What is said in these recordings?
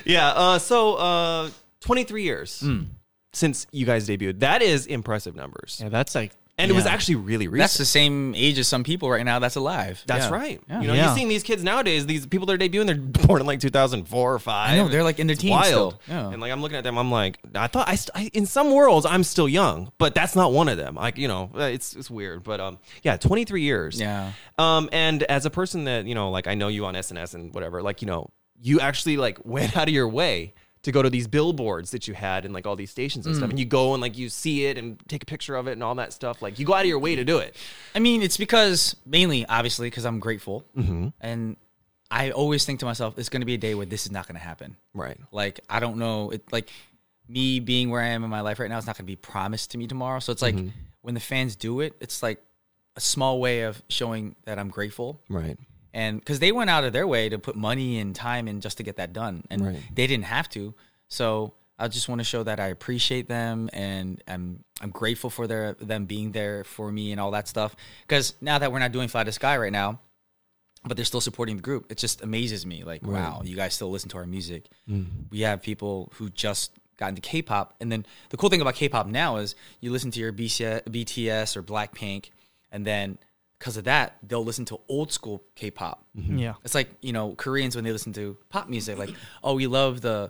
Yeah. So 23 years since you guys debuted. That is impressive numbers. Yeah, that's like. And it was actually really recent. That's the same age as some people right now that's alive. That's right. Yeah. You know, you're seeing these kids nowadays, these people that are debuting, they're born in like 2004 or 5. I know, they're like in their teens wild. still. Yeah. And like I'm looking at them, I'm like, I thought I in some worlds I'm still young, but that's not one of them. Like, you know, it's weird. But yeah, 23 years. Yeah. And as a person that, you know, like I know you on SNS and whatever, like, you know, you actually like went out of your way to go to these billboards that you had in like all these stations and stuff, and you go and like you see it and take a picture of it and all that stuff. Like you go out of your way to do it. I mean, it's because mainly, obviously, because I'm grateful, and I always think to myself, "It's going to be a day where this is not going to happen." Right. Like I don't know, like me being where I am in my life right now is not going to be promised to me tomorrow. So it's like when the fans do it, it's like a small way of showing that I'm grateful. Right. And because they went out of their way to put money and time in just to get that done, and they didn't have to. So I just want to show that I appreciate them, and I'm grateful for them being there for me and all that stuff. Because now that we're not doing Fly to Sky right now, but they're still supporting the group, it just amazes me. Like, wow, you guys still listen to our music. We have people who just got into K-pop, and then the cool thing about K-pop now is you listen to your BTS or Blackpink, and then because of that, they'll listen to old school K-pop. Yeah. It's like, you know, Koreans when they listen to pop music, like, oh, we love the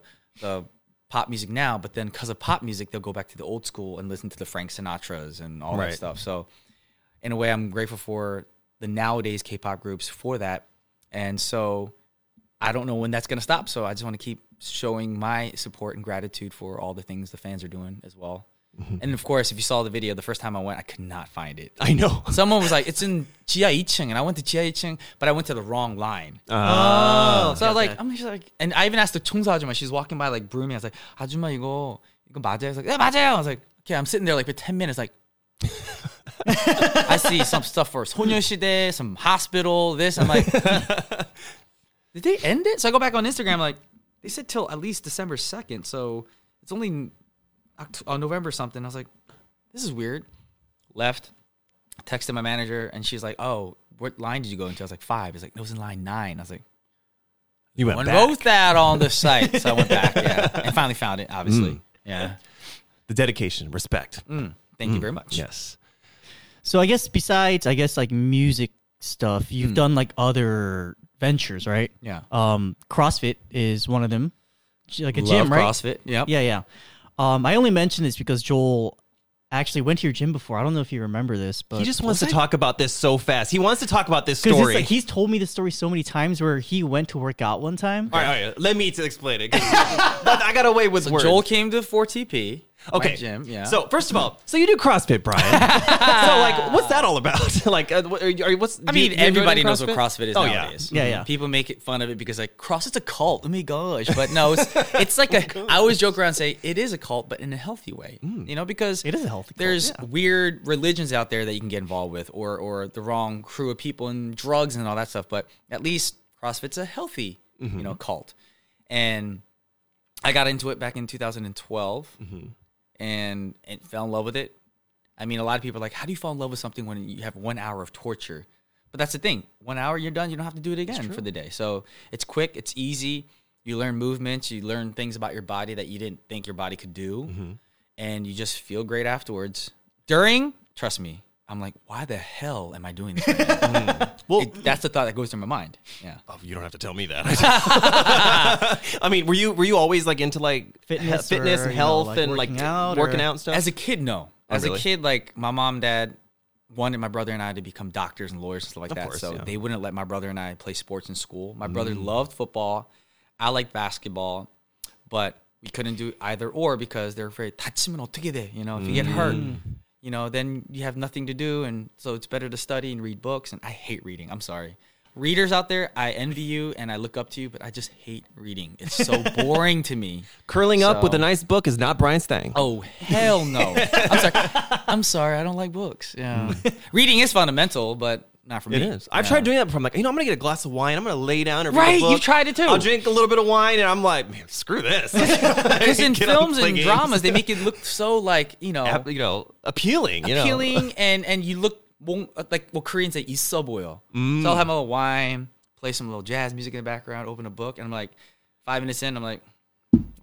pop music now, but then because of pop music, they'll go back to the old school and listen to the Frank Sinatras and all that stuff. So in a way, I'm grateful for the nowadays K-pop groups for that. And so I don't know when that's going to stop. So I just want to keep showing my support and gratitude for all the things the fans are doing as well. And of course, if you saw the video, the first time I went, I could not find it. I know. Someone was like, it's in 지하 2층, and I went to 지하 2층, but I went to the wrong line. Oh. So I was like, I'm just like, and I even asked the 청소 아줌마, she's walking by like brooming. I was like, 아줌마 이거 맞아요? I was like, yeah, 맞아요. I was like, okay, I'm sitting there like for 10 minutes, like, I see some stuff for 소녀시대, some hospital, this. I'm like, did they end it? So I go back on Instagram, like, they said till at least December 2nd, so it's only November something. I was like, this is weird. Left, texted my manager, and she's like, oh, what line did you go into? I was like, 5. He's like, it was in line 9. I was like, You went one back. wrote that on the site. So I went back, and finally found it, obviously. Yeah. The dedication, respect. Thank you very much. Yes. So I guess besides, like music stuff, you've done like other ventures, right? Yeah. CrossFit is one of them. Like a Love gym, right? CrossFit. Yep. Yeah. I only mention this because Joel actually went to your gym before. I don't know if you remember this, but He just wants to talk about this so fast. He wants to talk about this because story. like, he's told me this story so many times where he went to work out one time. All right. Let me explain it. I got away with words. Joel came to 4TP. Okay. My gym. Yeah. So first of all, so you do CrossFit, Brian. So like, what's that all about? Like, what's? I mean, everybody knows what CrossFit is Oh, nowadays. Yeah. People make it fun of it because like CrossFit's a cult. Oh my gosh! But no, it's like I always joke around and say it is a cult, but in a healthy way. You know, because It is a healthy cult, There's yeah. weird religions out there that you can get involved with, or the wrong crew of people and drugs and all that stuff. But at least CrossFit's a healthy, you know, cult. And I got into it back in 2012. And fell in love with it. I mean, a lot of people are like, how do you fall in love with something when you have 1 hour of torture? But that's the thing. 1 hour, you're done. You don't have to do it again for the day. So it's quick. It's easy. You learn movements. You learn things about your body that you didn't think your body could do. And you just feel great afterwards. During, trust me, I'm like, why the hell am I doing this right now? Well, that's the thought that goes through my mind. Yeah. Oh, you don't have to tell me that. I mean, were you always like into like Fitness and or, you know, health like and like working out working or- out and stuff? As a kid, no. As really? a kid, like my mom and dad wanted my brother and I to become doctors and lawyers and stuff like that. course, So yeah. they wouldn't let my brother and I play sports in school. My brother loved football. I liked basketball, but we couldn't do either or because they're afraid. 다치면 어떻게 돼? You know, if you get hurt, you know, then you have nothing to do, and so it's better to study and read books. And I hate reading. I'm sorry. Readers out there, I envy you and I look up to you, but I just hate reading. It's so boring to me. Curling up So- with a nice book is not Brian's thing. Oh, hell no. I'm sorry. I don't like books. Yeah. Reading is fundamental, but not for me. It is. I've Yeah. tried doing that before. I'm like, I'm going to get a glass of wine. I'm going to lay down and read Right, a book. you've tried it too. I'll drink a little bit of wine, and I'm like, man, screw this. Because in Get up films play and games. dramas, they make it look so like, appealing. appealing and you look like what Koreans say, 있어 보여. So I'll have a little wine, play some little jazz music in the background, open a book, and I'm like, 5 minutes in, I'm like,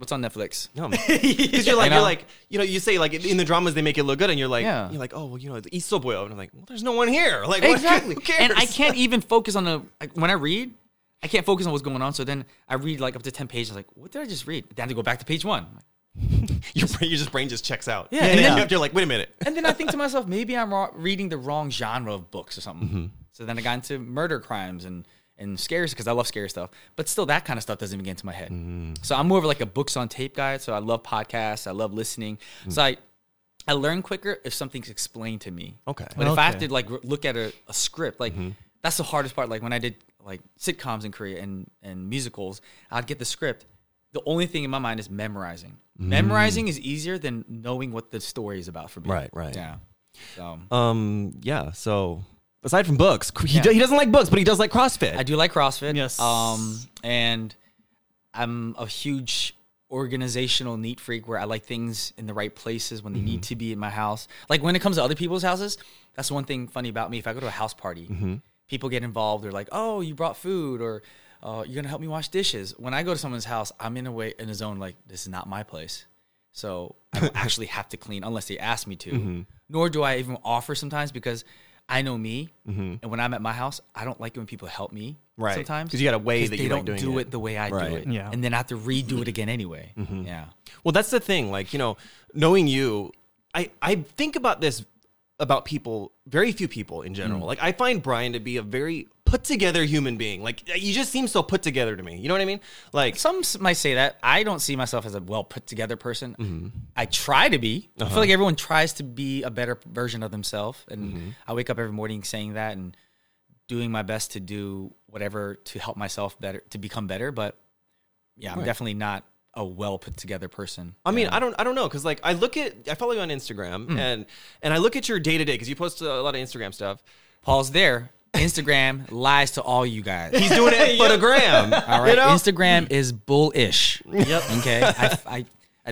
What's on Netflix? No, because you're know? like, you say like in the dramas they make it look good, and you're like, Yeah. you're like, oh, well, the Isoboyo, and I'm like, well, there's no one here. Like, what- Exactly. who cares? And I can't even focus on when I read, I can't focus on what's going on. So then I read like up to 10 pages. Like, what did I just read? Then I have to go back to page 1. your brain just checks out. Yeah, and yeah. then you're like, wait a minute. And then I think to myself, maybe I'm reading the wrong genre of books or something. So then I got into murder crimes and scary because I love scary stuff. But still, that kind of stuff doesn't even get into my head. So I'm more of like a books on tape guy. So I love podcasts. I love listening. So I learn quicker if something's explained to me. Okay. But if I have Okay. to like look at a script, like that's the hardest part. Like when I did like sitcoms in Korea and musicals, I'd get the script. The only thing in my mind is memorizing. Memorizing is easier than knowing what the story is about for me. Right. Yeah. So Yeah. So aside from books, he, Yeah. he doesn't like books, but he does like CrossFit. I do like CrossFit. Yes. And I'm a huge organizational neat freak where I like things in the right places when they need to be in my house. Like when it comes to other people's houses, that's one thing funny about me. If I go to a house party, people get involved. They're like, "Oh, you brought food," or "You're gonna help me wash dishes." When I go to someone's house, I'm in a zone like this is not my place, so I don't actually have to clean unless they ask me to. Nor do I even offer sometimes because I know me, and when I'm at my house, I don't like it when people help me. Right. Sometimes 'Cause you got a way 'cause that they you like don't doing do it. it the way I Right. do it, Yeah. and then I have to redo it again anyway. Yeah. Well, that's the thing. Like, knowing you, I think about this about people, very few people in general. Like, I find Brian to be a very put together human being. Like, you just seem so put together to me. You know what I mean? Like, Some might say that. I don't see myself as a well put together person. I try to be. I feel like everyone tries to be a better version of themselves. And I wake up every morning saying that and doing my best to do whatever to help myself better, to become better. But yeah, I'm definitely not a well put together person. I mean, I don't know, because like I follow you on Instagram, and I look at your day to day because you post a lot of Instagram stuff. Paul's there. Instagram lies to all you guys. He's doing it for the gram. All right. You know? Instagram is bullish. Yep. Okay. I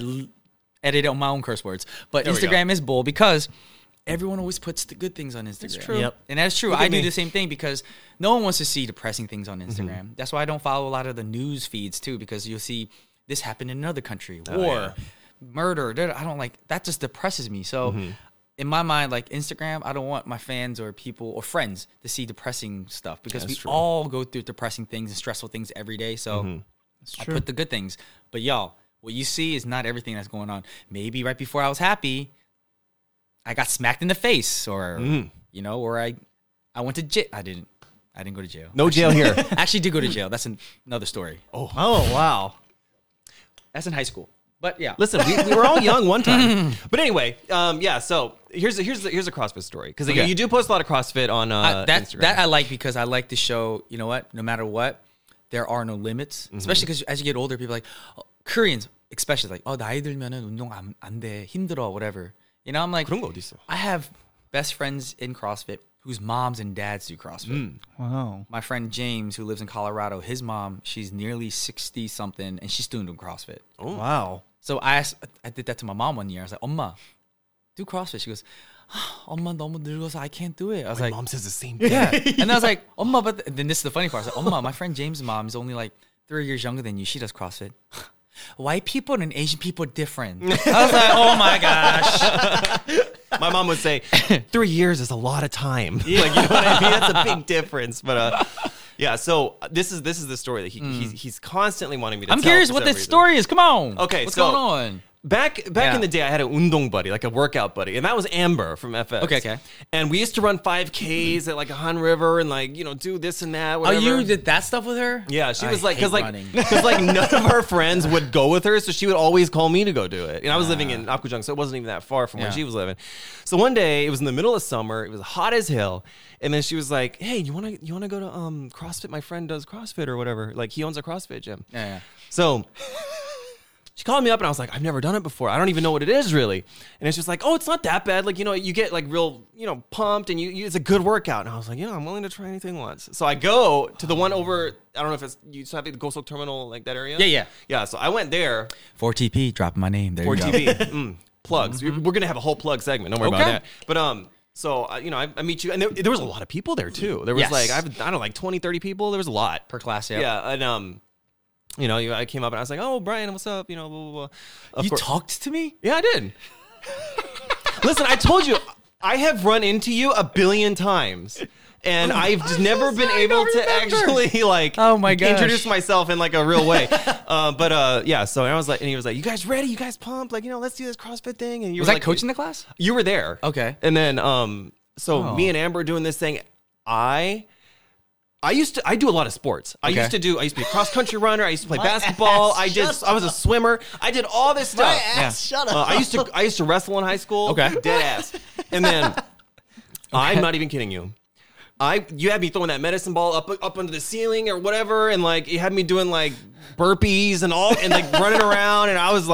edit out my own curse words, but There we go. Instagram is bull because everyone always puts the good things on Instagram. That's true. Yep. And that's true. Look at I do me. the same thing because no one wants to see depressing things on Instagram. That's why I don't follow a lot of the news feeds too, because you'll see this happened in another country, war, murder. I don't like that. Just depresses me. So in my mind, like Instagram, I don't want my fans or people or friends to see depressing stuff because That's we true. all go through depressing things and stressful things every day. So I put the good things. But y'all, what you see is not everything that's going on. Maybe right before I was happy, I got smacked in the face, or or I went to jail. I didn't go to jail. No jail here. I actually did go to jail. That's another story. Oh wow. That's in high school. But yeah. Listen, we were all young one time. But anyway, yeah. So here's a CrossFit story, because Okay. you do post a lot of CrossFit on Instagram. That I like because I like to show, you know what, no matter what, there are no limits. Especially because as you get older, people are like, Koreans, especially like, 나이 들면은 운동 안 돼, 힘들어, whatever. You know, I'm like, 그런 거 어딨어? I have best friends in CrossFit whose moms and dads do CrossFit. Wow. My friend James, who lives in Colorado, his mom, she's nearly 60 something, and she's doing CrossFit. Wow. So I did that to my mom one year. I was like, 엄마, do CrossFit. She goes, 엄마 너무 늙어서 I can't do it. I was My like, mom says the same thing. yeah. And I was like, 엄마, but then this is the funny part. I was like, 엄마, my friend James' mom is only like 3 years younger than you. She does CrossFit. White people and Asian people are different. I was like, oh my gosh. My mom would say, 3 years is a lot of time. Like, you know what I mean? That's a big difference. But yeah, so this is the story that he's constantly wanting me to I'm tell curious for what some this reason. story is. Come on. Okay, What's so- going on? Back Yeah. in the day, I had a undong buddy, like a workout buddy, and that was Amber from FX. Okay. And we used to run 5Ks at like a Han River and like, do this and that. Oh, Whatever. you did that stuff with her? Yeah, she I was like, hate because running. none of her friends would go with her, so she would always call me to go do it. And I was living in Apgujeong, so it wasn't even that far from where Yeah. she was living. So one day, it was in the middle of summer, it was hot as hell, and then she was like, "Hey, you wanna go to CrossFit? My friend does CrossFit or whatever. Like he owns a CrossFit gym." Yeah. So she called me up and I was like, I've never done it before. I don't even know what it is really. And it's just like, oh, it's not that bad. Like, you get like real, pumped and it's a good workout. And I was like, I'm willing to try anything once. So I go to the one over, I don't know if you still have the Gosok terminal, like that area. Yeah. Yeah. So I went there 4TP, dropping my name. There for you go. TV. Plugs. We're going to have a whole plug segment. Don't worry about Okay. that. But, so, I meet you. And there was a lot of people there too. There was Yes. like, I don't know, like 20, 30 people. There was a lot. Per class, yeah. Yeah. And, I came up and I was like, "Oh, Brian, what's up?" Blah, blah, blah. Of You course- talked to me? Yeah, I did. Listen, I told you, I have run into you a billion times. And I've just never been able to actually like Oh my gosh. introduce myself in like a real way. Yeah, so I was like, and he was like, "You guys ready? You guys pumped? Like, let's do this CrossFit thing." And you Was were I like, coaching the class? You were there. Okay. And then so me and Amber are doing this thing. I do a lot of sports. I used to be a cross country runner. I used to play basketball. I was a swimmer. I did all this stuff. Shut up. I used to wrestle in high school. Okay. Dead ass. And then I'm not even kidding you. You had me throwing that medicine ball up under the ceiling or whatever, and like you had me doing like burpees and like running around, and I was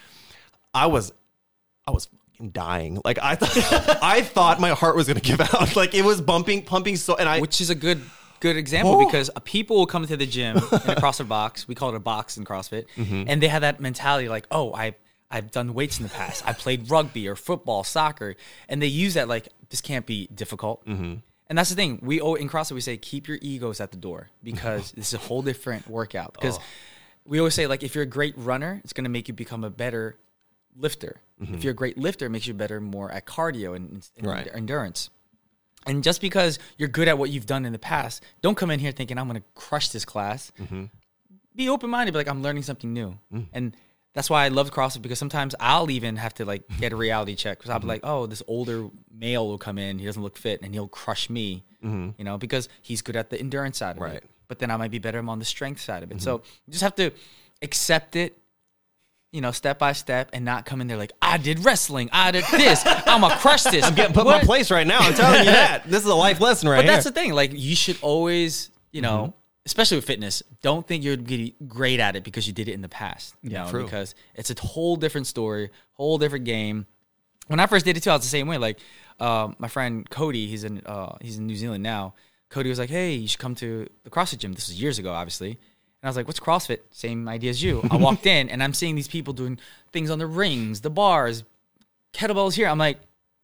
fucking dying. Like I thought my heart was gonna give out. Like it was pumping so, Which is a good example because people will come to the gym in a CrossFit box. We call it a box in CrossFit, and they have that mentality like, oh, I've done weights in the past. I played rugby or football, soccer, and they use that like this can't be difficult. And that's the thing. In CrossFit, we say keep your egos at the door because this is a whole different workout. Because we always say like if you're a great runner, it's going to make you become a better lifter. If you're a great lifter, it makes you better more at cardio and endurance. And just because you're good at what you've done in the past, don't come in here thinking I'm going to crush this class. Be open-minded. Be like, I'm learning something new. And that's why I love CrossFit because sometimes I'll even have to like get a reality check because I'll be like, oh, this older male will come in. He doesn't look fit and he'll crush me, because he's good at the endurance side of it. But then I might be better on the strength side of it. So you just have to accept it, step by step and not come in there like, I did wrestling. I did this. I'm going to crush this. I'm getting put in my place right now. I'm telling you that. This is a life lesson right But here. that's the thing. Like you should always, especially with fitness, don't think you're great at it because you did it in the past. True. Because it's a whole different story, whole different game. When I first did it too, I was the same way. Like my friend Cody, he's in New Zealand now. Cody was like, "Hey, you should come to the CrossFit gym." This was years ago, obviously. And I was like, "What's CrossFit?" Same idea as you. I walked in and I'm seeing these people doing things on the rings, the bars, kettlebells here. I'm like,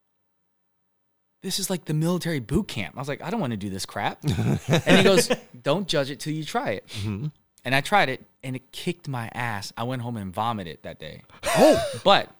this is like the military boot camp. I was like, I don't want to do this crap. And he goes, don't judge it till you try it. And I tried it, and it kicked my ass. I went home and vomited that day. But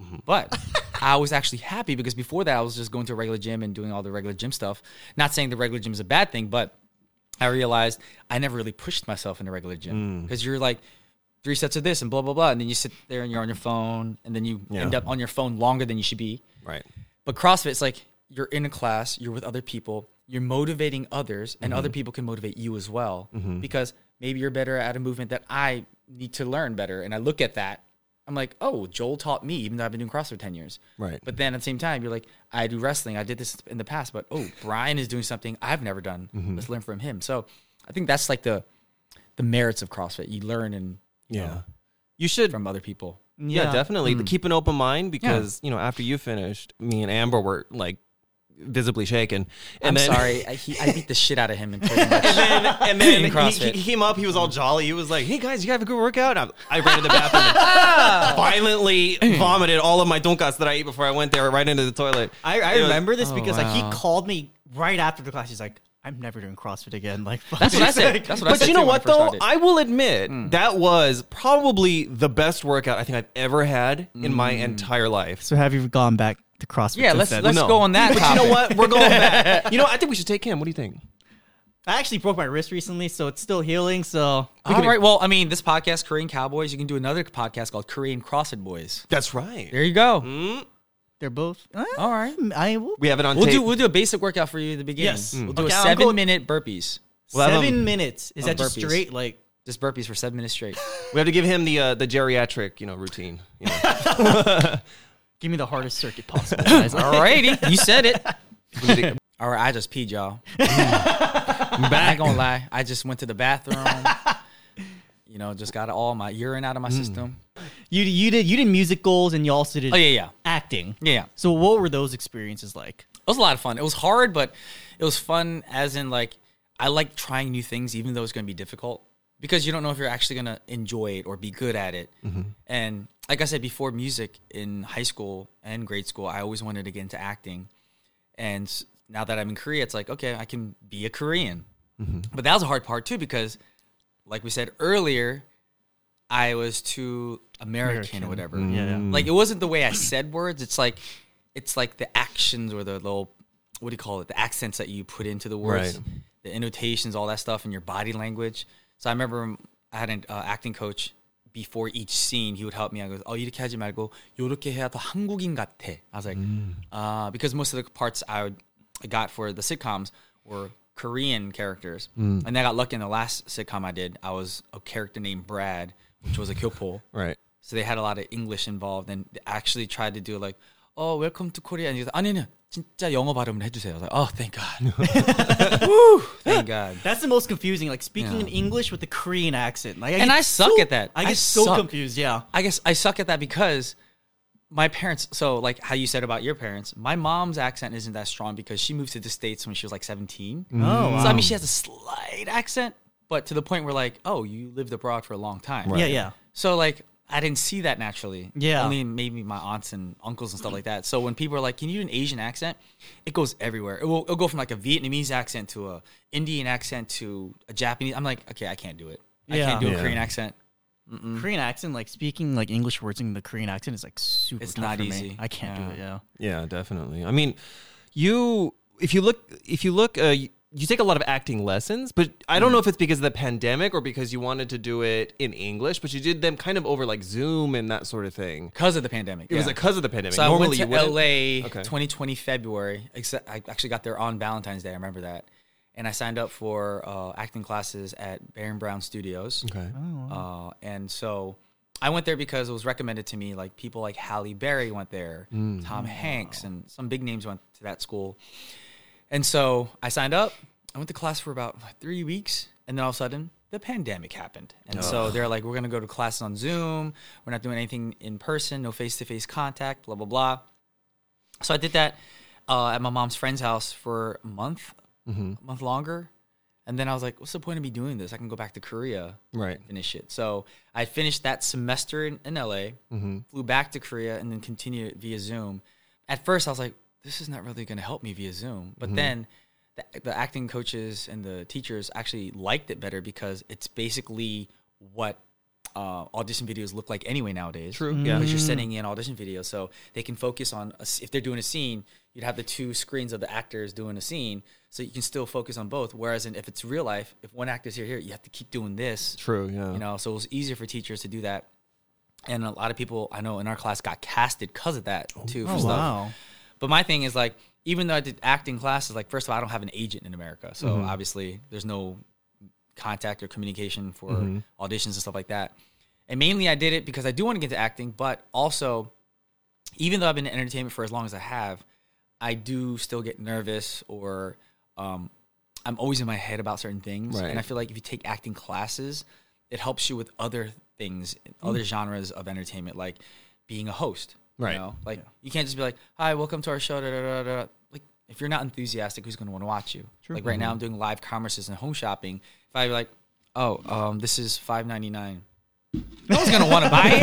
I was actually happy because before that, I was just going to a regular gym and doing all the regular gym stuff. Not saying the regular gym is a bad thing, but I realized I never really pushed myself in the regular gym because you're like 3 sets of this and blah, blah, blah. And then you sit there and you're on your phone, and then you end up on your phone longer than you should be. Right. But CrossFit, it's like, you're in a class, you're with other people, you're motivating others, and other people can motivate you as well because maybe you're better at a movement that I need to learn better. And I look at that, I'm like, oh, Joel taught me, even though I've been doing CrossFit for 10 years. Right. But then at the same time, you're like, I do wrestling, I did this in the past, but Brian is doing something I've never done. Let's learn from him. So I think that's like the merits of CrossFit. You learn and you should from other people. Yeah, definitely. Keep an open mind because, after you finished, me and Amber were like visibly shaken. And I'm sorry. I beat the shit out of him. And then he came up. He was all jolly. He was like, "Hey guys, you guys have a good workout?" I ran to the bathroom and violently vomited all of my donkas that I ate before I went there right into the toilet. I remember this because like he called me right after the class. He's like, I'm never doing CrossFit again. Like that's what I said. That's what I said. But you know too what when I though? first started. I will admit that was probably the best workout I think I've ever had in my entire life. So have you gone back to CrossFit? Yeah, let's go on that. But you know what? We're going back. I think we should take him. What do you think? I actually broke my wrist recently, so it's still healing. So all right. Well, I mean, this podcast, Korean Cowboys. You can do another podcast called Korean CrossFit Boys. That's right. There you go. they're both All right. I will. We have it on tape. We'll do a basic workout for you at the beginning. Yes. We'll do Okay, a I'll go- 7-minute burpees. 7 minutes. Is that just burpees. straight? Like Just burpees for 7 minutes straight. We have to give him the geriatric, routine. give me the hardest circuit possible, guys. Alrighty, you said it. All right, I just peed, y'all. I'm not gonna lie. I just went to the bathroom. Just got all my urine out of my system. You did music goals and you also did Oh yeah. acting. Yeah. So what were those experiences like? It was a lot of fun. It was hard, but it was fun as in like I like trying new things even though it's going to be difficult because you don't know if you're actually going to enjoy it or be good at it. And like I said before, music in high school and grade school, I always wanted to get into acting. And now that I'm in Korea, it's like, okay, I can be a Korean. But that was a hard part too because like we said earlier, I was too American or whatever. Yeah. Like it wasn't the way I said words. It's like the actions or the little, what do you call it? The accents that you put into the words, Right. the annotations, all that stuff, and your body language. So I remember I had an acting coach. Before each scene, he would help me. I go, 이렇게 하지 말고 이렇게 해야 더 한국인 같아. I was like, because most of the parts I got for the sitcoms were Korean characters, and I got lucky in the last sitcom I did. I was a character named Brad, which was a kyopo. Right. So they had a lot of English involved, and they actually tried to do like, "Oh, welcome to Korea," and he's like, "아니요, 진짜 영어 발음을 해주세요." I was like, "Oh, thank God." Woo, thank God. That's the most confusing. Like speaking in English with the Korean accent. Like, And get I suck at that. I I get so suck. confused. Yeah. I guess I suck at that because my parents, so like how you said about your parents, my mom's accent isn't that strong because she moved to the States when she was like 17. Oh, wow. So I mean, she has a slight accent, but to the point where like, oh, you lived abroad for a long time. Yeah. So like, I didn't see that naturally. Yeah. Only maybe my aunts and uncles and stuff like that. So when people are like, can you do an Asian accent? It goes everywhere. It'll go from like a Vietnamese accent to a Indian accent to a Japanese. I'm like, okay, I can't do it. I Yeah. can't do a Yeah. Korean accent. Korean accent, like speaking like English words in the Korean accent is like super It's tough not for me. easy. I can't do it. Yeah. Yeah, definitely. I mean, if you look, you take a lot of acting lessons, but I don't know if it's because of the pandemic or because you wanted to do it in English, but you did them kind of over like Zoom and that sort of thing. Because of the pandemic. It was because of the pandemic. So Normally I you went to wouldn't. LA Okay. 2020 February. Except I actually got there on Valentine's Day. I remember that. And I signed up for acting classes at Baron Brown Studios. Okay. And so I went there because it was recommended to me. Like people like Halle Berry went there, Tom Hanks, and some big names went to that school. And so I signed up. I went to class for about 3 weeks, and then all of a sudden, the pandemic happened. And so they're like, we're going to go to classes on Zoom. We're not doing anything in person, no face-to-face contact, blah, blah, blah. So I did that at my mom's friend's house for a month longer. And then I was like, what's the point of me doing this? I can go back to Korea Right. and finish it. So I finished that semester in LA, flew back to Korea, and then continued it via Zoom. At first, I was like, this is not really going to help me via Zoom. But then the acting coaches and the teachers actually liked it better because it's basically what audition videos look like anyway nowadays. True, yeah. Because you're sending in audition videos, so they can focus on if they're doing a scene, you'd have the two screens of the actors doing a scene, so you can still focus on both. Whereas if it's real life, if one actor's here, you have to keep doing this. True. Yeah. You know, so it was easier for teachers to do that. And a lot of people I know in our class got casted because of that too. For Oh, stuff. wow. But my thing is like, even though I did acting classes, like first of all, I don't have an agent in America, so obviously there's no contact or communication for auditions and stuff like that. And mainly I did it because I do want to get into acting, but also, even though I've been in entertainment for as long as I have, I do still get nervous or I'm always in my head about certain things. Right. And I feel like if you take acting classes, it helps you with other things, other genres of entertainment, like being a host. Right. You know? Like you can't just be like, "Hi, welcome to our show." Da, da, da, da. Like if you're not enthusiastic, who's going to want to watch you? Like right now, I'm doing live commerces and home shopping. If I be like, "Oh, this is $5.99," no one's going to want to buy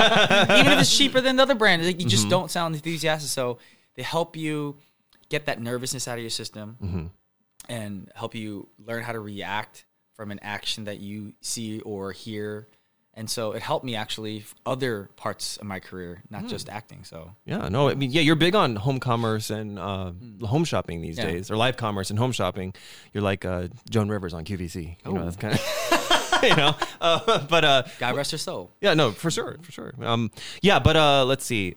it, even if it's cheaper than the other brand. Like, you just don't sound enthusiastic. So they help you get that nervousness out of your system and help you learn how to react from an action that you see or hear. And so it helped me actually other parts of my career, not just acting. So Yeah, no, I mean, yeah, you're big on home commerce and home shopping these days, or live commerce and home shopping. You're like Joan Rivers on QVC. You know, that's kind of, you know, but God rest her soul. yeah, no, for sure. Yeah, but let's see.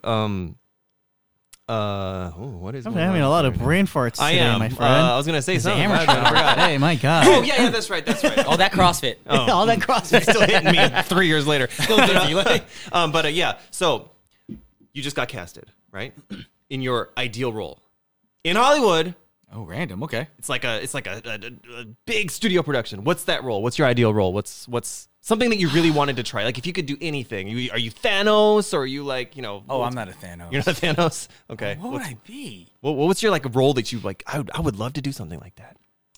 What is? I'm going having on a lot right of now? brain farts I today, am. my friend. I was gonna say It's a something. hammer I shot. forgot. Hey, my God. Oh yeah, that's right. Oh, that CrossFit. All that CrossFit. Still hitting me 3 years later. Still dizzy. But yeah, so you just got casted, right? In your ideal role in Hollywood. Oh, random. Okay. It's like a big studio production. What's that role? What's your ideal role? What's something that you really wanted to try? Like if you could do anything, are you Thanos or are you like, you know? Oh, I'm not a Thanos. You're not Thanos. Okay. What would I be? What's your like role that you like? I would love to do something like that.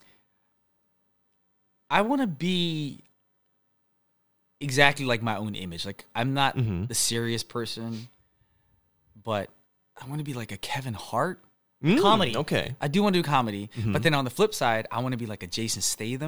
I want to be exactly like my own image. Like I'm not the serious person, but I want to be like a Kevin Hart. Comedy. Okay. I do want to do comedy, but then on the flip side, I want to be like a Jason Statham.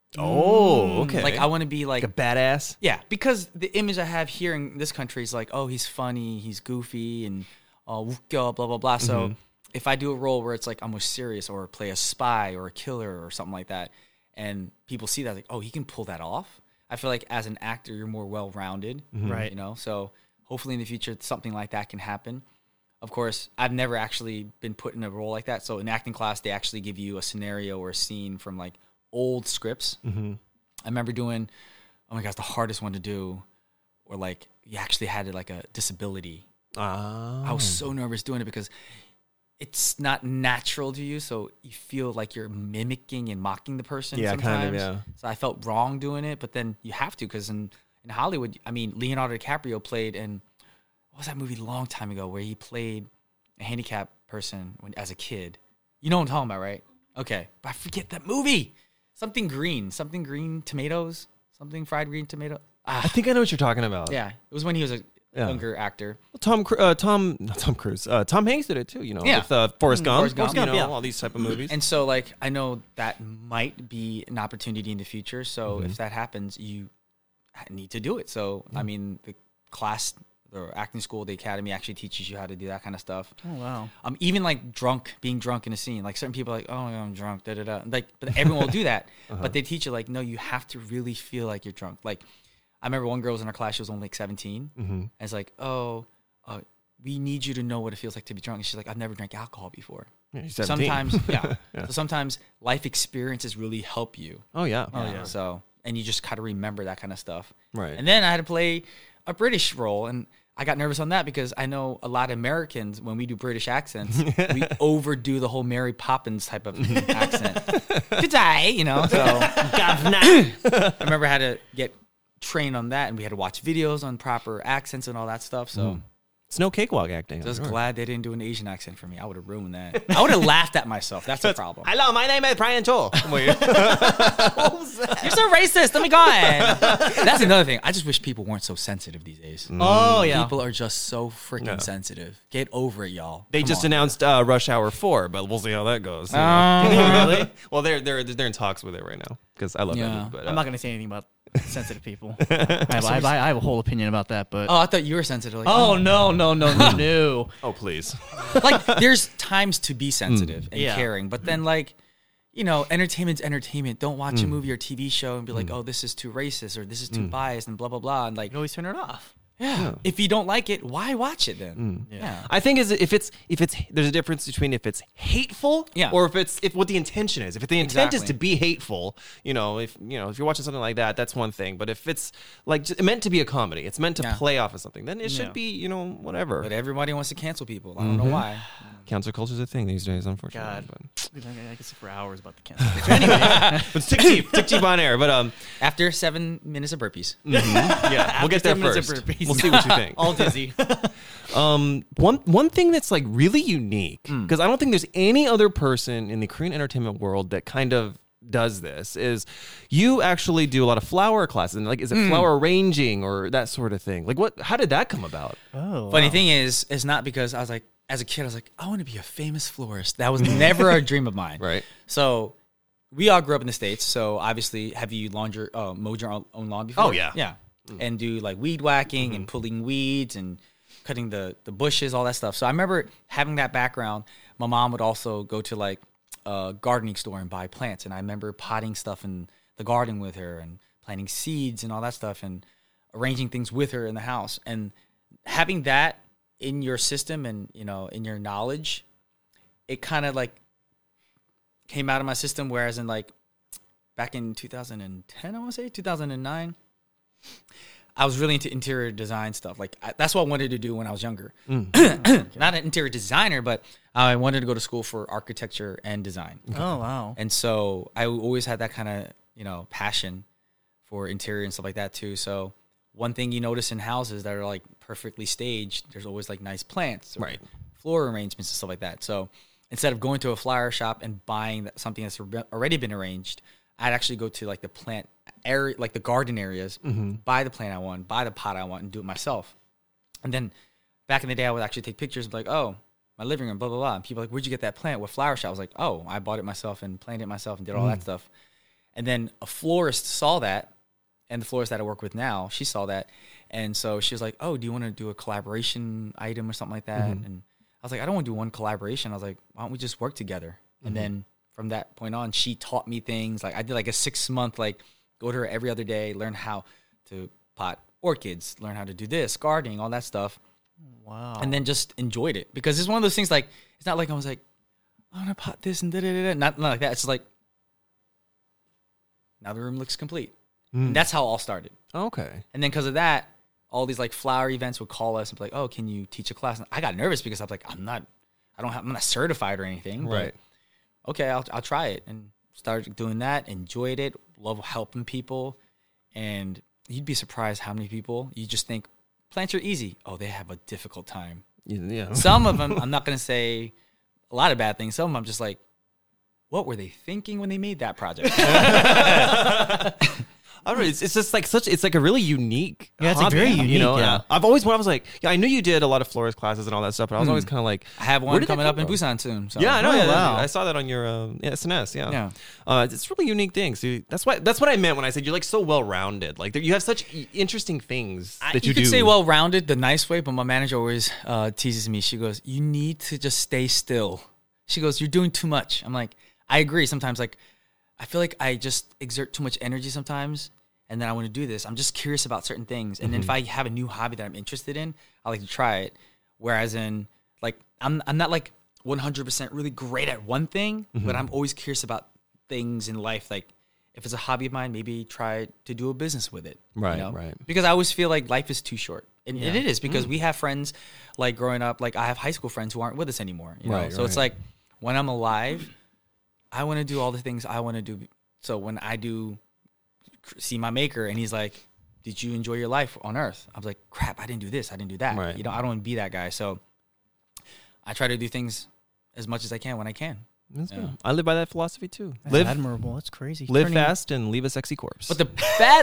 Oh, okay. Like I want to be like, a badass. yeah, because the image I have here in this country is like, oh, he's funny, he's goofy, and blah blah blah. So if I do a role where it's like I'm more serious, or play a spy or a killer or something like that, and people see that like, oh, he can pull that off. I feel like as an actor, you're more well rounded, Right. You know. So hopefully in the future, something like that can happen. Of course, I've never actually been put in a role like that. So in acting class, they actually give you a scenario or a scene from like old scripts. I remember doing, oh my gosh, the hardest one to do, or like you actually had like a disability. I was so nervous doing it because it's not natural to you, so you feel like you're mimicking and mocking the person. Yeah, sometimes. kind of, yeah. So I felt wrong doing it, but then you have to, because in Hollywood, I mean, Leonardo DiCaprio played in, what was that movie a long time ago where he played a handicapped person as a kid? You know what I'm talking about, right? Okay, but I forget that movie. Something green tomatoes, something fried green tomato. I think I know what you're talking about. Yeah, it was when he was a younger actor. Tom Cruise. Tom Hanks did it too. You know, Yeah. with Forrest Gump. Forrest Gump, you know, yeah. all these type of movies. And so, like, I know that might be an opportunity in the future. So if that happens, you need to do it. So, I mean, the class, the acting school, the academy actually teaches you how to do that kind of stuff. Oh wow. Even like being drunk in a scene. Like certain people are like, oh, I'm drunk, da da da. Like, but everyone will do that. But they teach you like, no, you have to really feel like you're drunk. Like, I remember one girl was in our class. She was only like 17. And it's like, oh, we need you to know what it feels like to be drunk. And she's like, I've never drank alcohol before. Yeah, you're 17. Sometimes, yeah. So sometimes life experiences really help you. Oh yeah. So, and you just gotta remember that kind of stuff. Right. And then I had to play a British role, and I got nervous on that because I know a lot of Americans, when we do British accents, we overdo the whole Mary Poppins type of accent. Good day, you know. So I remember I had to get trained on that, and we had to watch videos on proper accents and all that stuff. So. It's no cakewalk acting. Just glad they didn't do an Asian accent for me. I would have ruined that. I would have laughed at myself. That's the problem. Hello, my name is Brian Cho. You're so racist. Let me go on. That's another thing. I just wish people weren't so sensitive these days. Oh yeah. People are just so freaking sensitive. Get over it, y'all. They Come just on. announced Rush Hour 4, but we'll see how that goes. you know. Really? Well, they're in talks with it right now because I love that Yeah. movie. But I'm not gonna say anything about sensitive people. I have a whole opinion about that, but Oh, I thought you were sensitive. Like, oh no. oh please. like there's times to be sensitive and Yeah. caring, but then like, you know, entertainment's entertainment. Don't watch a movie or TV show and be like, oh, this is too racist or this is too biased and blah blah blah. And like, you always turn it off. yeah, if you don't like it, why watch it then? Yeah. I think if it's there's a difference between if it's hateful or if what the intention is. If the intent is to be hateful, if you're watching something like that, that's one thing. But if it's like meant to be a comedy, it's meant to play off of something, then it should be, whatever. But everybody wants to cancel people. I don't know why. Cancel culture's a thing these days, unfortunately. God. But I could sit for hours about the cancel culture. Anyway, it's tick cheap on air. But After 7 minutes of burpees. yeah, we'll get there 10 minutes of first. burpees. We'll see what you think. all dizzy. One thing that's like really unique, because I don't think there's any other person in the Korean entertainment world that kind of does this, is you actually do a lot of flower classes. And like, is it flower arranging or that sort of thing? Like, how did that come about? Oh, Funny thing is, it's not because I was like, as a kid, I was like, I want to be a famous florist. That was never a dream of mine. Right. So we all grew up in the States. So obviously, have you mowed your own lawn before? Oh, yeah. Yeah. And do like weed whacking and pulling weeds and cutting the bushes, all that stuff. So I remember having that background. My mom would also go to like a gardening store and buy plants. And I remember potting stuff in the garden with her and planting seeds and all that stuff and arranging things with her in the house. And having that in your system and, in your knowledge, it kind of like came out of my system. Whereas in like back in 2010, I want to say 2009, I was really into interior design stuff. Like that's what I wanted to do when I was younger. Not an interior designer, but I wanted to go to school for architecture and design. oh wow. And so I always had that kind of, passion for interior and stuff like that too. So one thing you notice in houses that are like perfectly staged, there's always like nice plants, or Right. floor arrangements and stuff like that. So instead of going to a flower shop and buying something that's already been arranged, I'd actually go to like the plant area, like the garden areas, buy the plant I want, buy the pot I want, and do it myself. And then back in the day, I would actually take pictures and be like, oh, my living room, blah, blah, blah. And people are like, where'd you get that plant? What flower shop? I was like, oh, I bought it myself and planted it myself and did all that stuff. And then a florist saw that, and the florist that I work with now, she saw that. And so she was like, oh, do you want to do a collaboration item or something like that? And I was like, I don't want to do one collaboration. I was like, why don't we just work together? And then from that point on, she taught me things. Like I did like a 6-month, like go to her every other day, learn how to pot orchids, learn how to do this, gardening, all that stuff. Wow. And then just enjoyed it. Because it's one of those things like, it's not like I was like, I want to pot this and da-da-da-da. Not like that. It's like, now the room looks complete. And that's how it all started. Okay. And then because of that, all these like flower events would call us and be like, oh, can you teach a class? And I got nervous because I was like, I'm not certified or anything. Right. But okay, I'll try it. And started doing that, enjoyed it, love helping people. And you'd be surprised how many people you just think plants are easy. Oh, they have a difficult time. Yeah. Some of them, I'm not going to say a lot of bad things. Some of them I'm just like, what were they thinking when they made that project? I don't know. It's just like it's like a really unique. Yeah, it's like hobby, very unique, You know, yeah. I've always when I was like, I knew you did a lot of florist classes and all that stuff, but I was always kind of like, I have where one did that coming come up in from? Busan soon. So. Yeah, I know. Oh, Yeah, wow. I saw that on your SNS. Yeah, Yeah. It's really unique things. See, that's what I meant when I said you're like so well rounded. Like you have such interesting things that you do. You could say well-rounded the nice way, but my manager always teases me. She goes, you need to just stay still. She goes, you're doing too much. I'm like, I agree. Sometimes like, I feel like I just exert too much energy sometimes. And then I want to do this. I'm just curious about certain things. And then if I have a new hobby that I'm interested in, I like to try it. Whereas in like, I'm not like 100% really great at one thing, but I'm always curious about things in life. Like if it's a hobby of mine, maybe try to do a business with it. Right, you know? right. Because I always feel like life is too short. And it is because we have friends like growing up, like I have high school friends who aren't with us anymore. You know? Right, So it's right. like when I'm alive, I want to do all the things I want to do. So when I do see my maker and he's like, did you enjoy your life on earth? I was like, crap, I didn't do this. I didn't do that. Right. You know, I don't want to be that guy. So I try to do things as much as I can when I can. That's good. I live by that philosophy too. That's admirable. That's crazy. Live Turning- fast and leave a sexy corpse. But the bad,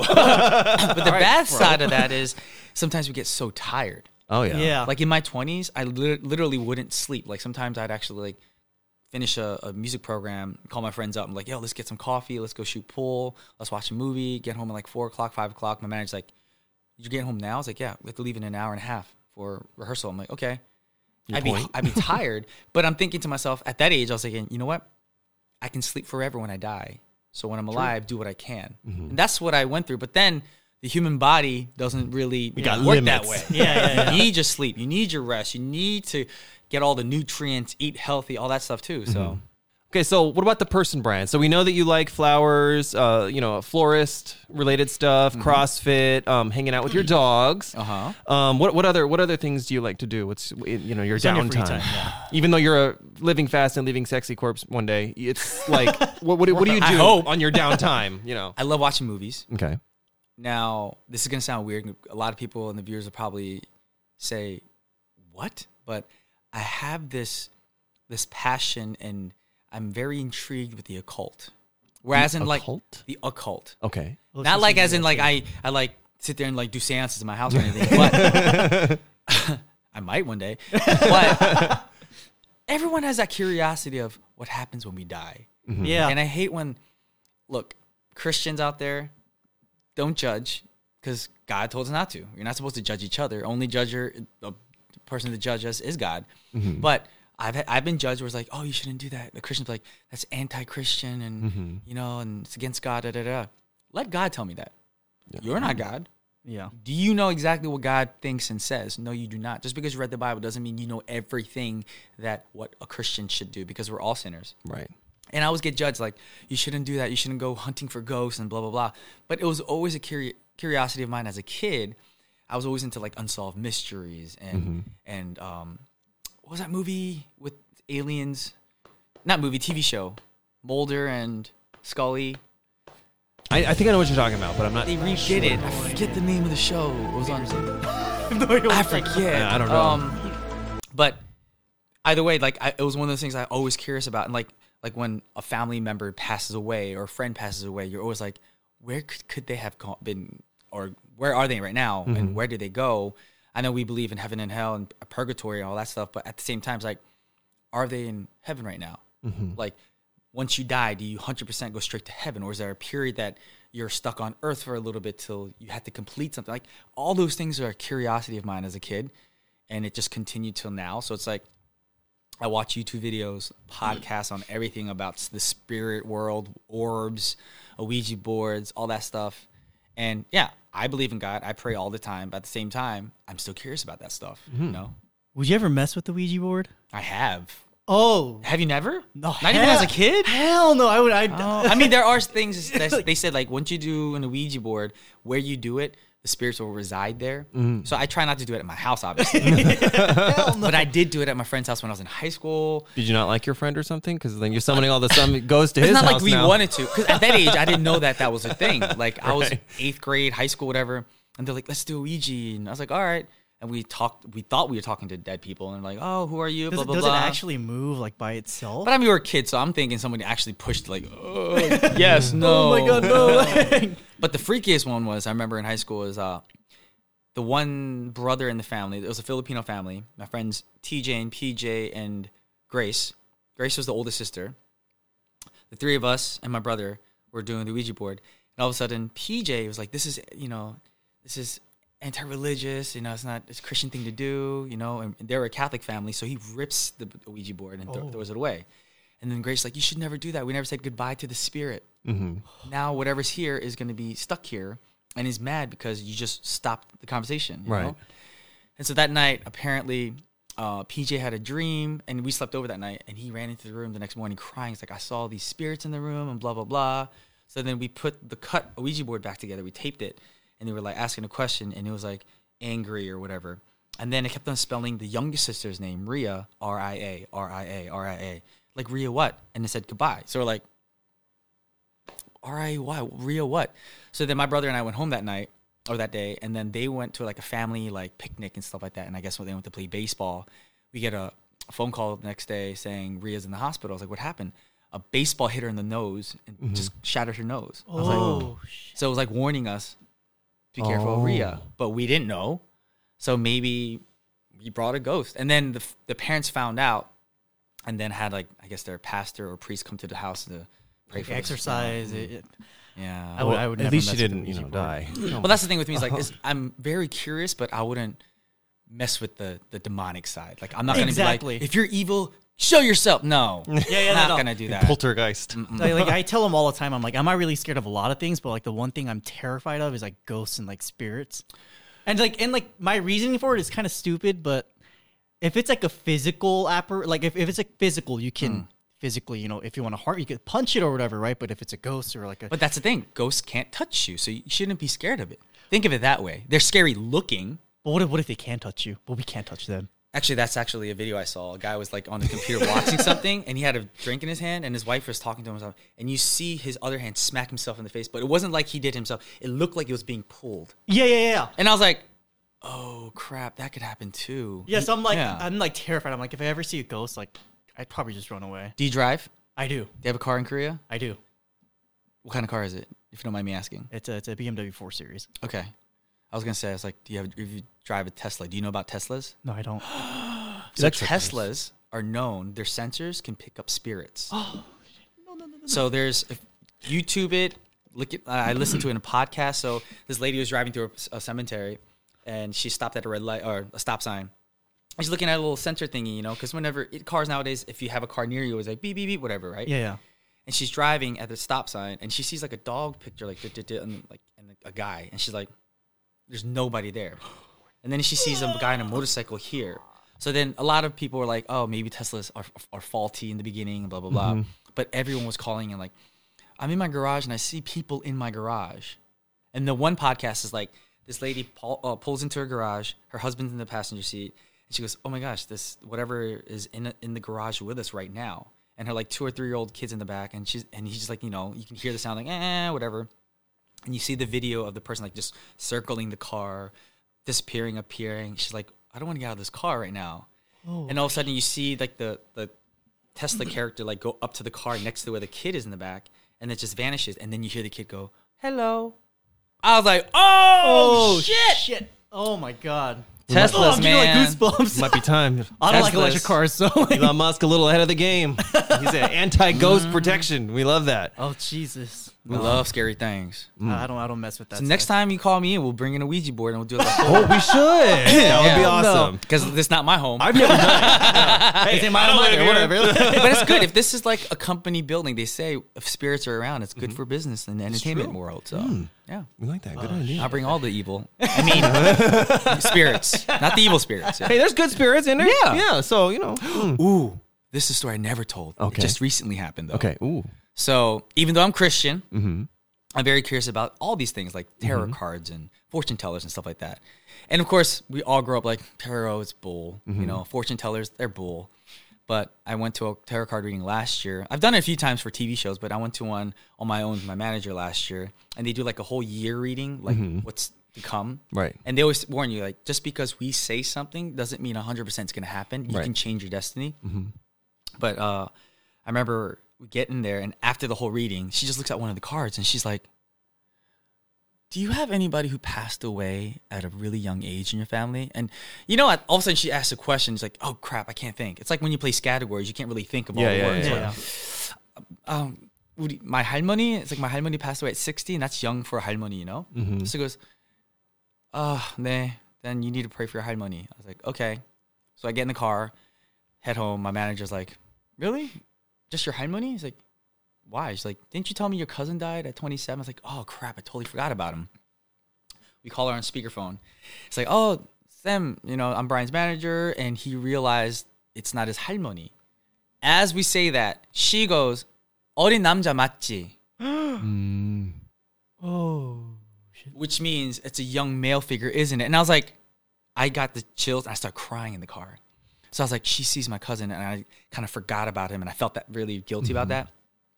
but the bad side of that is sometimes we get so tired. oh yeah, Yeah. Like in my 20s, I literally wouldn't sleep. Like sometimes I'd actually like finish a music program, call my friends up. I'm like, yo, let's get some coffee. Let's go shoot pool. Let's watch a movie. Get home at like 4 o'clock, 5 o'clock. My manager's like, you getting home now? I was like, yeah, we have to leave in an hour and a half for rehearsal. I'm like, okay. I'd be tired. But I'm thinking to myself, at that age, I was thinking, you know what? I can sleep forever when I die. So when I'm alive, do what I can. And that's what I went through. But then the human body doesn't really got work limits. that way. Yeah. You need your sleep. You need your rest. You need to get all the nutrients, eat healthy, all that stuff too. So Okay, so what about the person brand? So we know that you like flowers, florist related stuff, CrossFit, hanging out with your dogs. What other things do you like to do? What's your on your free downtime? time, yeah. Even though you're a living fast and leaving sexy corpse one day, it's like what do you do I hope. on your downtime? You know. I love watching movies. Okay. Now, this is going to sound weird. A lot of people and the viewers will probably say, what? But I have this passion and I'm very intrigued with the occult. Whereas in like occult? the occult. Okay. Not like as in like I like sit there and like do seances in my house or anything. But I might one day. But everyone has that curiosity of what happens when we die. Yeah. And I hate when, look, Christians out there, don't judge because God told us not to. You're not supposed to judge each other. Only the person to judge us is God. But I've been judged where it's like, oh, you shouldn't do that. The Christian's like, that's anti-Christian and, and it's against God, da-da-da. Let God tell me that. Yeah. You're not God. Yeah. Do you know exactly what God thinks and says? No, you do not. Just because you read the Bible doesn't mean you know everything that what a Christian should do because we're all sinners. Right. And I always get judged like, you shouldn't do that. You shouldn't go hunting for ghosts and blah, blah, blah. But it was always a curiosity of mine as a kid. I was always into like unsolved mysteries and what was that movie with aliens? Not movie, TV show. Mulder and Scully. I think I know what you're talking about, but I'm not. They redid it. I forget the name of the show. It was on. I forget. Yeah, I don't know. But either way, like it was one of those things I always curious about, and like when a family member passes away or a friend passes away, you're always like, where could they have been, or where are they right now, and where did they go? I know we believe in heaven and hell and purgatory and all that stuff, but at the same time, it's like, are they in heaven right now? Like, once you die, do you 100% go straight to heaven? Or is there a period that you're stuck on earth for a little bit till you have to complete something? Like, all those things are a curiosity of mine as a kid, and it just continued till now. So it's like, I watch YouTube videos, podcasts on everything about the spirit world, orbs, Ouija boards, all that stuff. And yeah, I believe in God. I pray all the time. But at the same time, I'm still curious about that stuff. You know, Would you ever mess with the Ouija board? I have. Oh. Have you never? No. Not even as a kid? Hell no. I would. I mean, there are things that they said, like, once you do an Ouija board, where you do it, the spirits will reside there. So I try not to do it at my house, obviously. Hell no. But I did do it at my friend's house when I was in high school. Did you not like your friend or something? Because then you're summoning all the ghosts to his It's not house like we now. wanted to. Because at that age, I didn't know that was a thing. Like, I was Right. 8th grade, high school, whatever. And they're like, let's do a Ouija. And I was like, all right. And we thought we were talking to dead people. And like, oh, who are you? Blah, blah, Does blah. it actually move like by itself? But I mean, we were kids, so I'm thinking somebody actually pushed, like, oh, yes, no. Oh my god, no. But the freakiest one was, I remember in high school, is the one brother in the family. It was a Filipino family. My friends TJ and PJ and Grace. Grace was the oldest sister. The three of us and my brother were doing the Ouija board. And all of a sudden, PJ was like, this is anti-religious, it's a Christian thing to do, and they were a Catholic family, so he rips the Ouija board and throws it away. And then Grace's like, you should never do that. We never said goodbye to the spirit. Now whatever's here is going to be stuck here, and he's mad because you just stopped the conversation. You know? And so that night, apparently, PJ had a dream, and we slept over that night, and he ran into the room the next morning crying. He's like, I saw these spirits in the room and blah, blah, blah. So then we put the cut Ouija board back together. We taped it. And they were like asking a question, and it was like angry or whatever. And then it kept on spelling the youngest sister's name, Ria, R-I-A, R-I-A, R-I-A. Like, Ria what? And it said goodbye. So we're like, R-I-A why? Ria what? So then my brother and I went home that night, or that day, and then they went to like a family like picnic and stuff like that. And I guess when they went to play baseball, we get a phone call the next day saying Ria's in the hospital. I was like, what happened? A baseball hit her in the nose and just shattered her nose. I was like, so it was like warning us, be careful of Ria, but we didn't know, so maybe he brought a ghost. And then the parents found out, and then had, like, I guess their pastor or priest come to the house to pray for exercise. Yeah, I would At never least mess you with the didn't, Ouija board. die. Well, that's the thing with me is like I'm very curious, but I wouldn't mess with the demonic side. Like, I'm not gonna Exactly. be like, if you're evil, show yourself. No, not gonna do that. Poltergeist. Like I tell them all the time, I'm like, I'm not really scared of a lot of things, but like the one thing I'm terrified of is like ghosts and like spirits. And like my reasoning for it is kind of stupid, but if it's like a physical like if it's like physical, you can physically, if you want to harm, you could punch it or whatever, right? But if it's a ghost or like a But that's the thing. Ghosts can't touch you, so you shouldn't be scared of it. Think of it that way. They're scary looking. But what if they can touch you? But we can't touch them. Actually, that's actually a video I saw. A guy was like on the computer watching something, and he had a drink in his hand, and his wife was talking to him, and you see his other hand smack himself in the face, but it wasn't like he did himself. It looked like it was being pulled. Yeah. And I was like, oh crap, that could happen too. Yeah, so I'm like, Yeah. I'm like terrified. I'm like, if I ever see a ghost, like, I'd probably just run away. Do you drive? I do. Do you have a car in Korea? I do. What kind of car is it, if you don't mind me asking? It's a BMW 4 Series. Okay. I was gonna say, I was like, if you drive a Tesla, do you know about Teslas? No, I don't. So Teslas are known, their sensors can pick up spirits. No. So there's, if YouTube it, look at, I listened to it in a podcast. So this lady was driving through a cemetery, and she stopped at a red light or a stop sign. And she's looking at a little sensor thingy, because whenever cars nowadays, if you have a car near you, it's like beep, beep, beep, whatever, right? Yeah. And she's driving at the stop sign, and she sees like a dog picture, and a guy, and she's like, there's nobody there. And then she sees a guy on a motorcycle here. So then a lot of people were like, oh, maybe Teslas are faulty in the beginning, blah, blah, blah. But everyone was calling and like, I'm in my garage and I see people in my garage. And the one podcast is like, this lady pulls into her garage, her husband's in the passenger seat, and she goes, oh my gosh, this whatever is in the garage with us right now. And her like 2 or 3 year old kids in the back, and he's just like, you can hear the sound like, whatever. And you see the video of the person like just circling the car, disappearing, appearing. She's like, I don't want to get out of this car right now. And all of a sudden you see like the Tesla character like go up to the car next to where the kid is in the back, and it just vanishes. And then you hear the kid go, hello. I was like, oh shit. Oh my god. Teslas, I'm getting like man. goosebumps. Might be time. I don't like Teslas. electric cars, so like, Elon Musk a little ahead of the game. He's an anti-ghost protection. We love that. oh Jesus, We love scary things. I don't mess with that. So next stuff. time you call me in, we'll bring in a Ouija board and we'll do like a whole. We should. That would be Yeah. awesome. Because this is not my home. I've never done it. It's in my own mind or whatever. But it's good if this is like a company building. They say if spirits are around, it's good for business and the entertainment true. world. So yeah, We like that. Good idea. I'll bring all the evil. I mean, spirits, not the evil spirits. Yeah. Hey, there's good spirits in there. Yeah. Yeah. So, you know. Ooh, this is a story I never told. Okay. It just recently happened though. Okay. Ooh. So even though I'm Christian, I'm very curious about all these things like tarot cards and fortune tellers and stuff like that. And of course, we all grow up like tarot is bull. You know, fortune tellers, they're bull. But I went to a tarot card reading last year. I've done it a few times for TV shows, but I went to one on my own with my manager last year. And they do like a whole year reading, like what's to come. Right. And they always warn you, like, just because we say something doesn't mean 100% is going to happen. You Right. can change your destiny. But I remember we get in there, and after the whole reading, she just looks at one of the cards, and she's like, do you have anybody who passed away at a really young age in your family? And you know, all of a sudden she asks a question. It's like, oh crap, I can't think. It's like when you play categories, you can't really think of all the words. Yeah. My 할머니, it's like my 할머니 passed away at 60, and that's young for a 할머니, you know? So she goes, 네, then you need to pray for your 할머니. I was like, okay. So I get in the car, head home. My manager's like, really? Just your 할머니? He's like, why? She's like, didn't you tell me your cousin died at 27? I was like, oh crap, I totally forgot about him. We call her on speakerphone. It's like, oh, Sam, you know, I'm Brian's manager, and he realized it's not his 할머니. As we say that, she goes, 어린 남자 맞지? Oh, Which means it's a young male figure, isn't it? And I was like, I got the chills, and I started crying in the car. So I was like, she sees my cousin, and I kind of forgot about him, and I felt that really guilty about that.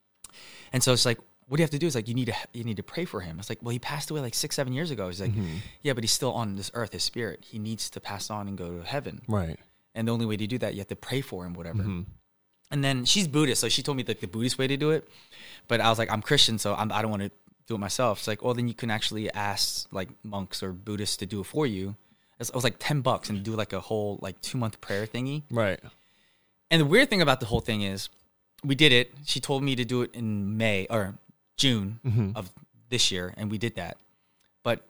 And so it's like, what do you have to do? It's like, you need to pray for him. It's like, well, he passed away like 6-7 years ago. He's like, yeah, but he's still on this earth, his spirit. He needs to pass on and go to heaven. Right. And the only way to do that, you have to pray for him, whatever. And then she's Buddhist, so she told me like the Buddhist way to do it. But I was like, I'm Christian, so I don't want to do it myself. It's like, well, then you can actually ask like monks or Buddhists to do it for you. It was like $10 and do like a whole like 2-month prayer thingy. Right. And the weird thing about the whole thing is, we did it. She told me to do it in May or June of this year, and we did that. But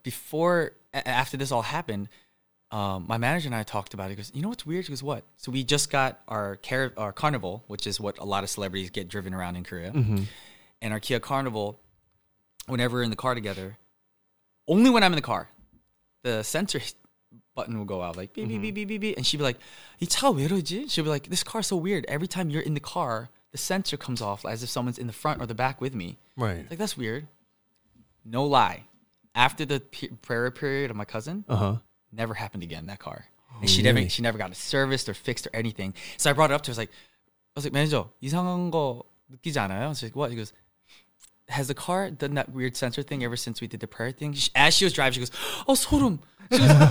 after this all happened, my manager and I talked about it. He goes, you know what's weird? She goes, what? So we just got our Carnival, which is what a lot of celebrities get driven around in Korea. And our Kia Carnival, whenever we're in the car together, only when I'm in the car, the sensor button will go out like beep, beep, beep, beep, beep, beep. And she'd be like, 이 차 왜 이러지? She'll be like, this car's so weird. Every time you're in the car, the sensor comes off as if someone's in the front or the back with me. Right. Like, that's weird. No lie. After the prayer period of my cousin, never happened again, that car. And she never got it serviced or fixed or anything. So I brought it up to her. I was like, manager, 이상한 거 느끼지 않아요? She's like, what? He goes, has the car done that weird sensor thing ever since we did the prayer thing? As she was driving, she goes, oh, 소름. She goes,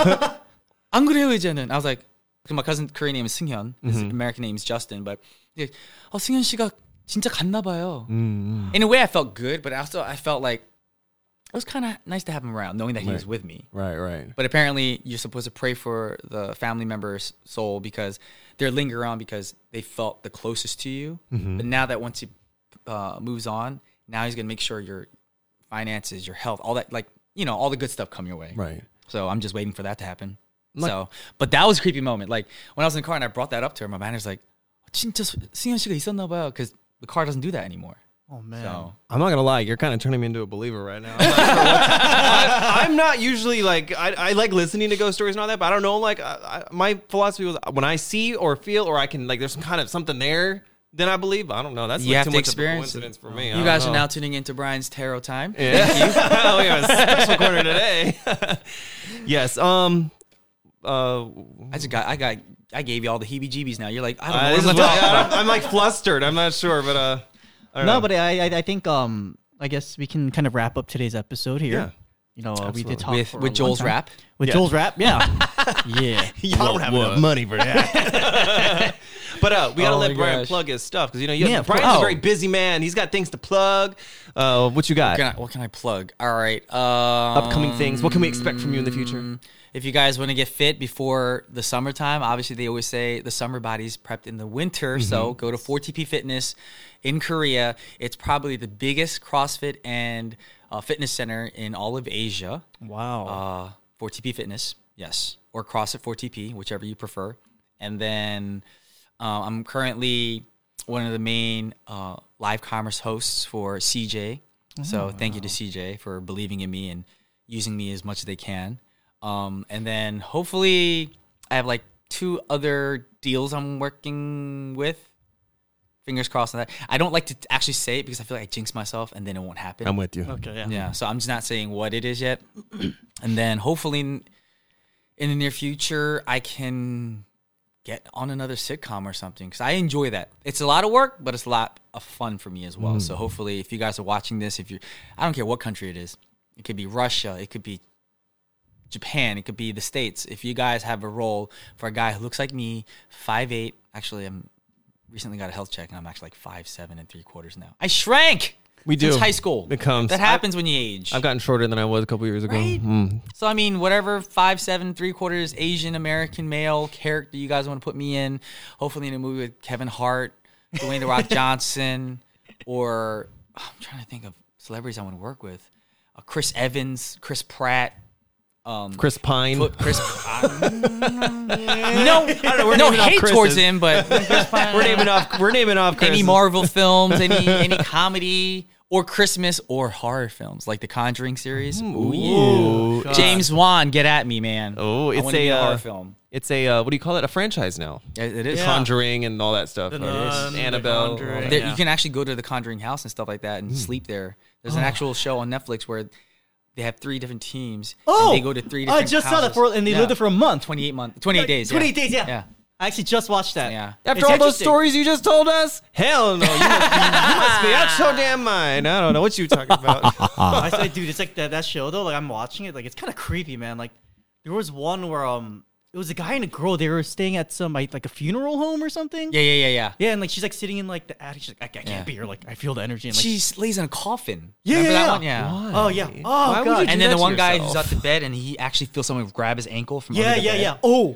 안 그래요, 이제는. I was like, my cousin's Korean name is Seunghyun. His American name is Justin. But he's like, 승현 씨가 진짜 갔나 봐요. In a way, I felt good, but also I felt like it was kind of nice to have him around, knowing that he was with me. Right. But apparently, you're supposed to pray for the family member's soul because they're lingering around because they felt the closest to you. But now that once he moves on, now he's going to make sure your finances, your health, all that, like, you know, all the good stuff come your way. Right. So I'm just waiting for that to happen. But that was a creepy moment. Like, when I was in the car and I brought that up to her, my manager's like, 진짜 승현 씨가 있었나 봐요. Because the car doesn't do that anymore. Oh man. So I'm not gonna lie, you're kind of turning me into a believer right now. I'm not usually like I like listening to ghost stories and all that, but I don't know. Like my philosophy was when I see or feel or I can like there's some kind of something there, then I believe. I don't know. That's you like have too to much of a experience coincidence it. for me. You guys are now tuning into Brian's Tarot Time. Yeah. Thank you. Oh, we have a special corner today. Yes. I gave you all the heebie-jeebies now. You're like, I This don't is know. what- I'm like flustered. I'm not sure, but I don't know. No, but I think I guess we can kind of wrap up today's episode here. Yeah. You know, we Absolutely. did talk for a with long Joel's time. rap. With Yeah. Joel's rap, yeah, yeah. Y'all don't have enough money for that. But we gotta Oh let my Brian gosh. plug his stuff because Yeah, Brian's oh. a very busy man. He's got things to plug. What you got? What can I plug? All right. Upcoming things. What can we expect from you in the future? if you guys want to get fit before the summertime, obviously they always say the summer body's prepped in the winter. So go to 4TP Fitness in Korea. It's probably the biggest CrossFit and fitness center in all of Asia. Wow. 4TP Fitness, yes, or CrossFit 4TP, whichever you prefer. And then I'm currently one of the main live commerce hosts for CJ. So thank you to CJ for believing in me and using me as much as they can. And then hopefully I have like 2 other deals I'm working with. Fingers crossed on that. I don't like to actually say it because I feel like I jinx myself and then it won't happen. I'm with you. Okay, yeah. Yeah, so I'm just not saying what it is yet. And then hopefully in the near future, I can get on another sitcom or something because I enjoy that. It's a lot of work, but it's a lot of fun for me as well. So hopefully if you guys are watching this, I don't care what country it is. It could be Russia. It could be Japan. It could be the States. If you guys have a role for a guy who looks like me, 5'8". Actually, I'm recently got a health check and I'm actually like 5'7" and 3/4 now. I shrank. We do. Since high school. It comes. That happens when you age. I've gotten shorter than I was a couple years ago. Right? So, I mean, whatever 5'7", 3/4 Asian American male character you guys want to put me in, hopefully in a movie with Kevin Hart, Dwayne The Rock Johnson, or I'm trying to think of celebrities I want to work with. Chris Evans, Chris Pratt. Chris Pine. No hate towards him, but We're naming off Chris. any Marvel films, any comedy, or Christmas or horror films like the Conjuring series. Ooh. James Wan, get at me, man. Oh, I it's wanna be in a horror film. It's a what do you call it? A franchise now. It is. The Conjuring and all that stuff. The Nun, The Annabelle. Conjuring. There, you can actually go to the Conjuring house and stuff like that and sleep there. There's an actual show on Netflix where they have 3 different teams. Oh, and they go to 3 different I just saw that houses. and they lived there for a month. 28 days. 28 days, yeah. Yeah. I actually just watched that. Yeah. After It's all those interesting. stories you just told us, hell no, you must be out your damn mind. I don't know what you talking about. I said, dude, it's like that show though. Like I'm watching it, like it's kind of creepy, man. Like there was one where it was a guy and a girl. They were staying at some like a funeral home or something. Yeah. Yeah, and like she's like sitting in like the attic. She's like, I can't Yeah. be here. Like I feel the energy. And, like, She lays in a coffin. Yeah, Remember yeah, that yeah. one? Yeah. Why? oh yeah. Oh Why would god. you do And then that the to one guy yourself? who's at the bed and he actually feels someone grab his ankle from Yeah, under the yeah, bed. yeah. Oh.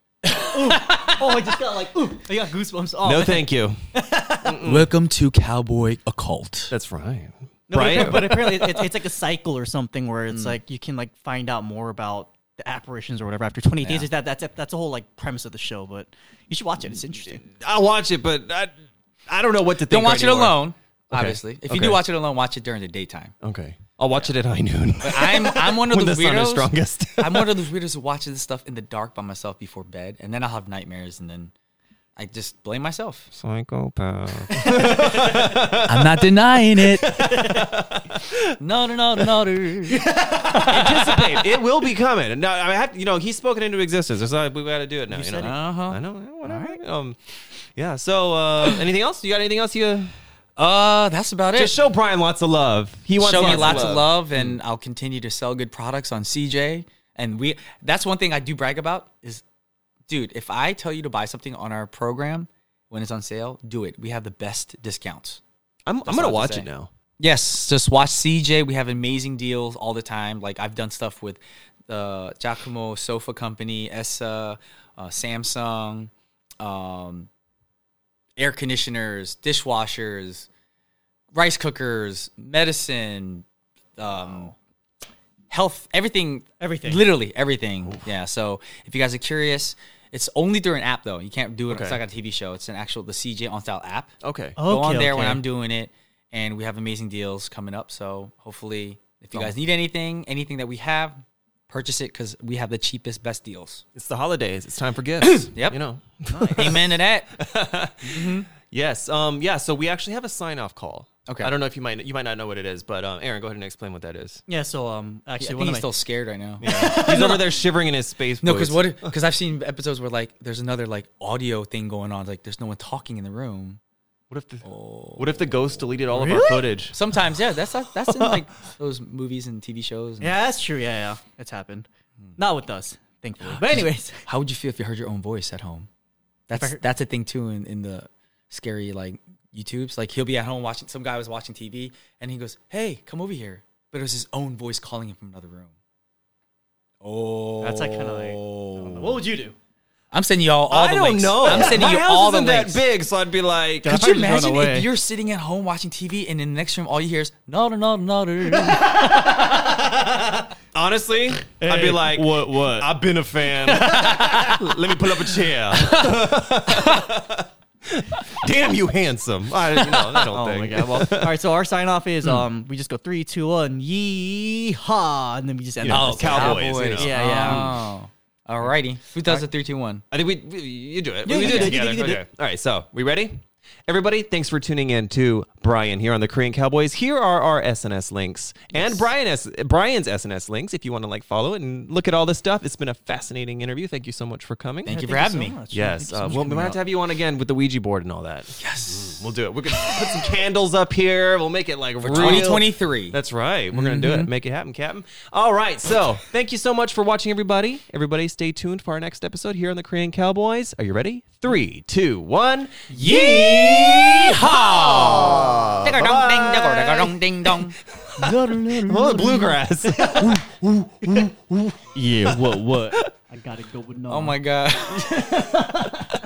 Oh, I just got like, I got goosebumps. Oh, No, man. thank you. Welcome to Cowboy Occult. That's right. No, Brian? but apparently it's like a cycle or something where it's like you can like find out more about the apparitions or whatever after 20 days. Is that's the whole like premise of the show. But you should watch it. It's interesting. I'll watch it, but I don't know what to think. Don't watch it anymore. alone, obviously. If you Okay. do watch it alone, watch it during the daytime. Okay, I'll watch it at high noon. But I'm one of When those the sun is weirdos. strongest. I'm one of those weirdos who watches this stuff in the dark by myself before bed, and then I'll have nightmares, and then I just blame myself. Psychopath. I'm not denying it. No. Anticipate. It will be coming. No, I have. He's spoken into existence. So we got to do it now. said it. I know. Whatever. Yeah. So, anything else? You got anything else? You That's about it. just show Brian lots of love. He wants Show me lots lots of love, and I'll continue to sell good products on CJ. And that's one thing I do brag about is, dude, if I tell you to buy something on our program when it's on sale, do it. We have the best discounts. I'm all I gonna have to watch say. it now. Yes, just watch CJ. We have amazing deals all the time. Like I've done stuff with the Giacomo Sofa Company, ESSA, Samsung, air conditioners, dishwashers, rice cookers, medicine, health, everything, literally everything. Yeah. So if you guys are curious, it's only through an app though. You can't do it. Okay. It's like a TV show. It's the CJ On Style app. Okay. Go on there okay. when I'm doing it, and we have amazing deals coming up. So hopefully, if you guys need anything that we have, purchase it because we have the cheapest, best deals. It's the holidays. It's time for gifts. Yep. Amen to that. Yes. Yeah. So we actually have a sign-off call. Okay. I don't know if you might not know what it is, but Aaron, go ahead and explain what that is. Yeah. So actually, I think one of he's my still scared right now. He's over there shivering in his space. No, boots. because I've seen episodes where like there's another like audio thing going on. Like there's no one talking in the room. What if the ghost deleted all of our Really? footage? Sometimes, yeah, that's in like those movies and TV shows. And Yeah, that's true. Yeah, it's happened. Not with us, thankfully. But anyways, how would you feel if you heard your own voice at home? That's a thing too in the scary like YouTubes. Like he'll be at home watching. Some guy was watching TV and he goes, "Hey, come over here," but it was his own voice calling him from another room. Oh, That's like kind of like. I don't know. What would you do? I'm sending you all I the don't links. know. I'm sending My you house all the isn't links. that big, so I'd be like, Yeah. Could I'd you probably just run imagine away. if you're sitting at home watching TV and in the next room all you hear is no. honestly, I'd be like, what? I've been a fan. Let me pull up a chair. Damn you, handsome. I don't Oh think. my god! Well, all right. So our sign off is we just go 3, 2, 1, yeehaw, and then we just end. Oh, the Cowboys. You know. Yeah. Oh. Alrighty. Who does the 3, 2, 1? I think you do it. Yeah, we you do do it it, you together. do it, you do Okay. All right, so we ready? Everybody, thanks for tuning in to Brian here on the Korean Cowboys. Here are our SNS links and Brian's SNS links if you want to like follow it and look at all this stuff. It's been a fascinating interview. Thank you so much for coming. Thank you for having me. Yes, Thank you so much well, for we might have coming to have you on again with the Ouija board and all that. Yes. We'll do it. We're gonna put some candles up here. We'll make it like For real. 2023. That's right. We're gonna do it. Make it happen, Captain. All right. So thank you so much for watching, everybody. Everybody, stay tuned for our next episode here on the Korean Cowboys. Are you ready? 3, 2, 1. Yeehaw! Oh, bluegrass. Yeah. What? I gotta go with no. Oh my god.